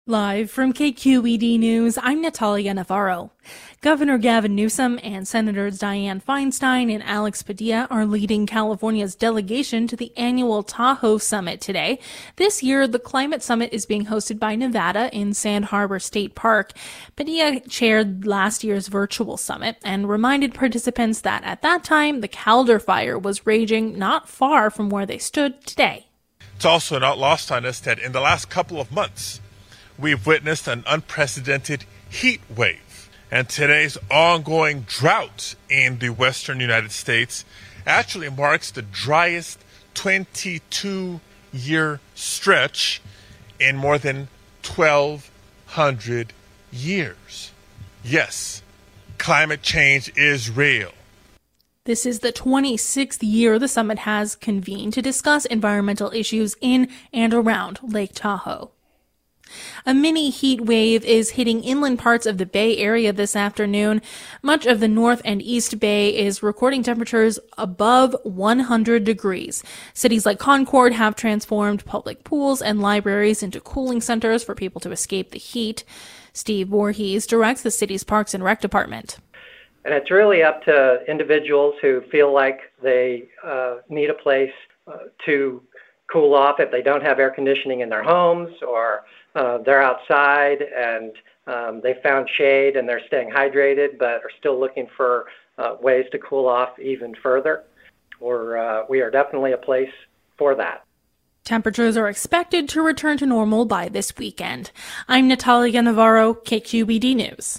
Live from KQED News, I'm Natalia Navarro. Governor Gavin Newsom and Senators Dianne Feinstein and Alex Padilla are leading California's delegation to the annual Tahoe Summit today. This year, the climate summit is being hosted by Nevada in Sand Harbor State Park. Padilla chaired last year's virtual summit and reminded participants that at that time, the Calder Fire was raging not far from where they stood today. It's also not lost on us that in the last couple of months, we've witnessed an unprecedented heat wave. And today's ongoing drought in the western United States actually marks the driest 22-year stretch in more than 1,200 years. Yes, climate change is real. This is the 26th year the summit has convened to discuss environmental issues in and around Lake Tahoe. A mini heat wave is hitting inland parts of the Bay Area this afternoon. Much of the North and East Bay is recording temperatures above 100 degrees. Cities like Concord have transformed public pools and libraries into cooling centers for people to escape the heat. Steve Voorhees directs the city's Parks and Rec department. And it's really up to individuals who feel like they need a place to cool off if they don't have air conditioning in their homes, or they're outside and they found shade and they're staying hydrated but are still looking for ways to cool off even further. We are definitely a place for that. Temperatures are expected to return to normal by this weekend. I'm Natalia Navarro, KQED News.